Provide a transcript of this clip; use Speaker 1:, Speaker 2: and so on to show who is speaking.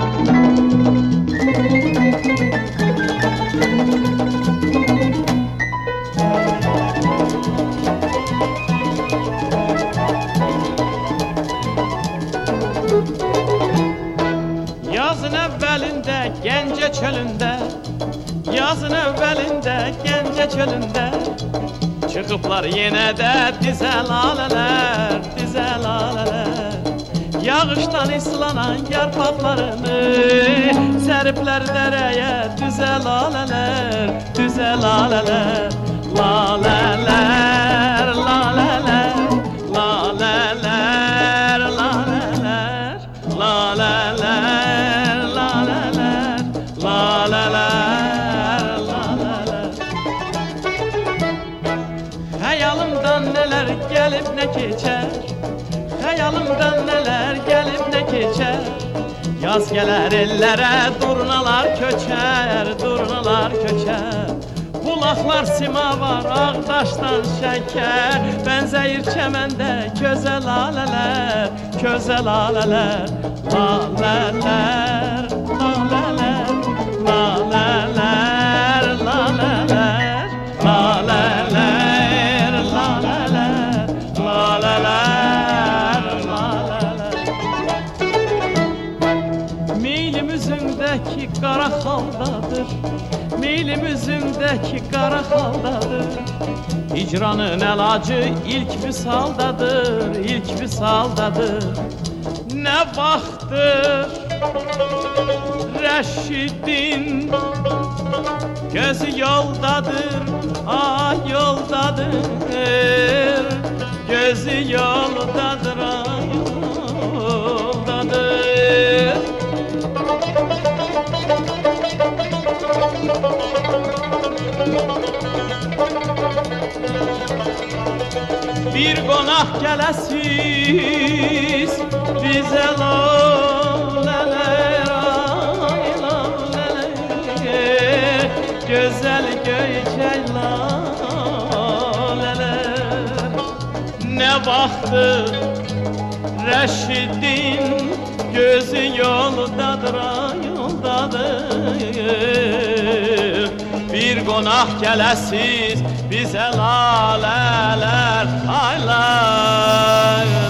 Speaker 1: Yazın evvelinde Gence çölünde, yazın evvelinde Gence çölünde çıkıplar yine de dize laleler, dize laleler. Yağıştan ıslanan yarpaklarını seripler dereye, düze laleler, düze laleler. Laleler, laleler, laleler, laleler, laleler, laleler, laleler, laleler. Hayalımdan neler gelip ne geçer, hayalımdan neler gelip ne geçer. Yaz gelir ellere durnalar köçer, durnalar köçer. Kulaklar sima var ağdaştan şeker, benzeyir çemende köze laleler, köze laleler. Laleler, laleler, laleler, laleler, laleler, laleler, laleler, laleler. Meylim üzümdeki kara haldadır, meylim üzümdeki kara haldadır. Hicranın elacı ilk visaldadır, ilk visaldadır. Ne vaxtdır Reşidin gözü yoldadır, ah yoldadır. Gözü yoldadır, ah yoldadır. Bir konak gelesiz bize laleler, ay laleler. Güzel göyçay laleler. Ne vaxtı Reşidin gözü yoldadır, ay yoldadır. Bir konak gelesiz bize laleler, ay laleler.